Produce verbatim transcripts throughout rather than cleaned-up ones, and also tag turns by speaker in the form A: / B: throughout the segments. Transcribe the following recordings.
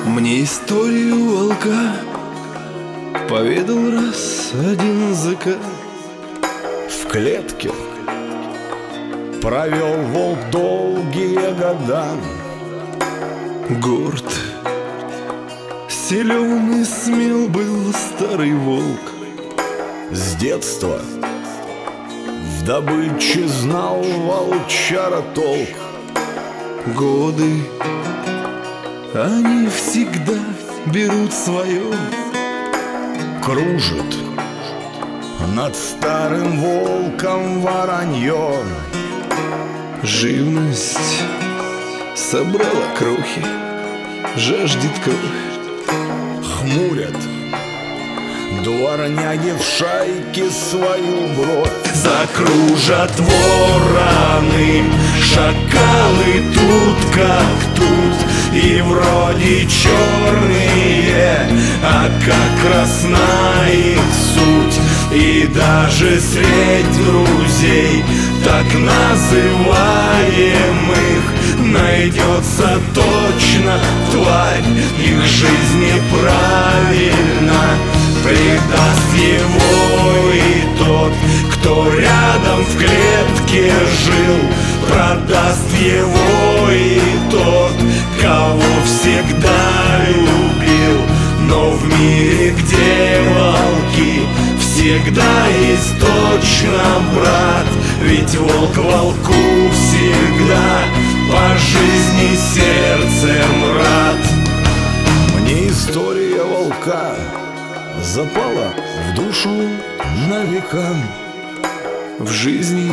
A: Мне историю волка поведал раз один зэка.
B: В клетке провел волк долгие года.
A: Горд, силен и смел был старый волк.
B: С детства в добыче знал волчара толк.
A: Годы, они всегда берут свое.
B: Кружит над старым волком воронье.
A: Живность собрала крохи, жаждет кровь.
B: Хмурят дворняги в шайке свою бровь.
C: Закружат вороны, шакалы тут как тут, и вроде черные, а как красна их суть. И даже средь друзей, так называемых, найдется точно тварь, их жизнь неправильна. Предаст его и тот, кто рядом в клетке жил. Продаст его и тот, кого всегда любил. Но в мире, где волки, всегда есть точно брат. Ведь волк волку всегда по жизни сердцем рад.
B: Мне история волка запала в душу на века.
A: В жизни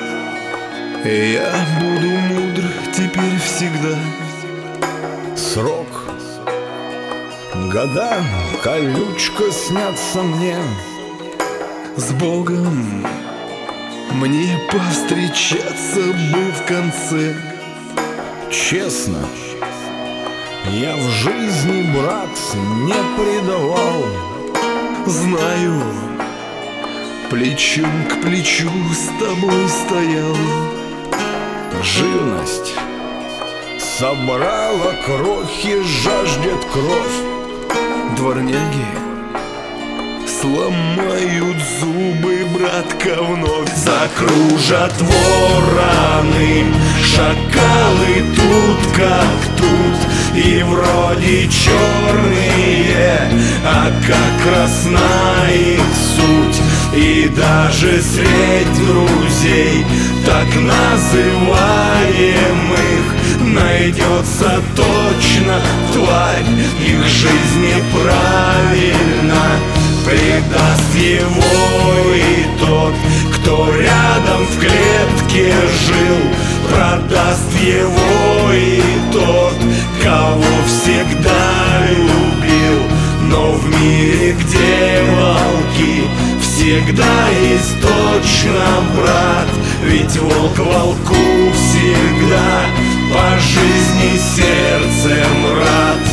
A: я буду мудр теперь всегда.
B: Срок, года, колючка снятся мне.
A: С Богом мне повстречаться бы в конце.
B: Честно, я в жизни, брат, не предавал.
A: Знаю, плечом к плечу с тобой стоял.
B: Живность собрала крохи, жаждет кровь.
A: Дворняги сломают зубы, братка, вновь.
C: Закружат вороны, шакалы тут как тут, и вроде черные, а как красна их суть. И даже средь друзей, так называемых, найдется точно тварь, их жизнь неправильна. Предаст его и тот, кто рядом в клетке жил. Продаст его и тот, кого всегда любил. Но в мире, где волки, всегда есть точно брат. Ведь волк волку всегда по жизни сердцем рад.